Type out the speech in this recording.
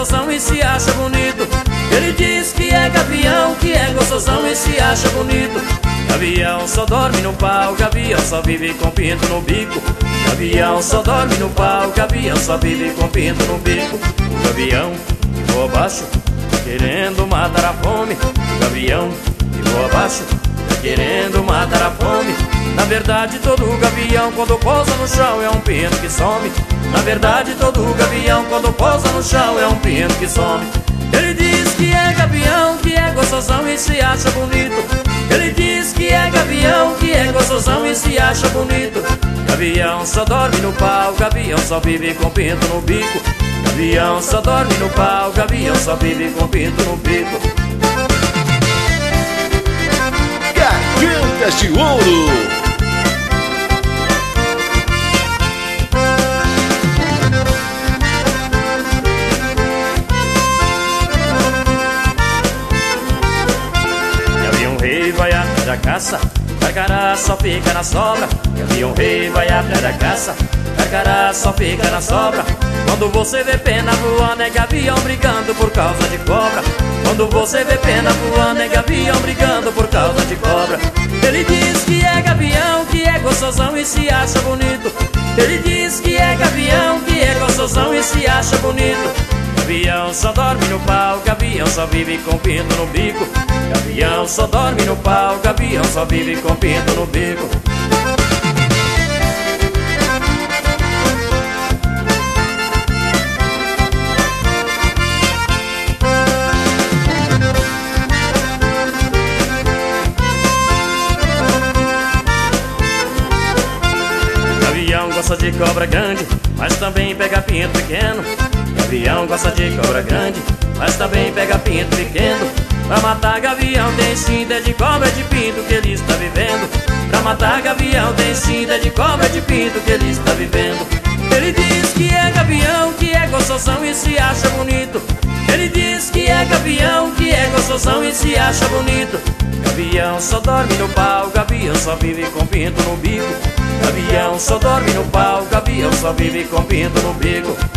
gostosão e se acha bonito. Ele diz que é gavião, que é gostosão e se acha bonito. Gavião só dorme no pau, gavião só vive com pinto no bico. Gavião só dorme no pau, gavião só vive com pinto no bico. O gavião que voa abaixo, querendo matar a fome. O gavião que voa abaixo, querendo matar a fome. Na verdade todo gavião quando pousa no chão é um pinto que some. Na verdade todo gavião quando pousa no chão é um pinto que some. Ele diz que é gavião, que é gostosão e se acha bonito. Ele diz que é gavião, que é gostosão e se acha bonito. Gavião só dorme no pau, gavião só vive com pinto no bico. Gavião só dorme no pau, gavião só vive com pinto no bico. Gargantas de Ouro. Vai atrás da caça, carcará só fica na sobra. Gavião rei vai atrás da caça, carcará só fica na sobra. Quando você vê pena voando é gavião brigando por causa de cobra. Quando você vê pena voando é gavião brigando por causa de cobra. Ele diz que é gavião, que é gostosão e se acha bonito. Ele diz que é gavião, que é gostosão e se acha bonito. Gavião só dorme no pau, gavião só vive com pinto no bico. Gavião só dorme no pau, gavião só vive com pinto no bico. Gavião gosta de cobra grande, mas também pega pinto pequeno. Gavião gosta de cobra grande, mas também pega pinto pequeno. Pra matar gavião tem sim, é de cobra de pinto que ele está vivendo. Pra matar gavião tem sim, é de cobra de pinto que ele está vivendo. Ele diz que é gavião, que é gostosão e se acha bonito. Ele diz que é gavião, que é gostosão e se acha bonito. Gavião só dorme no pau, gavião só vive com pinto no bico. Gavião só dorme no pau, gavião só vive com pinto no bico.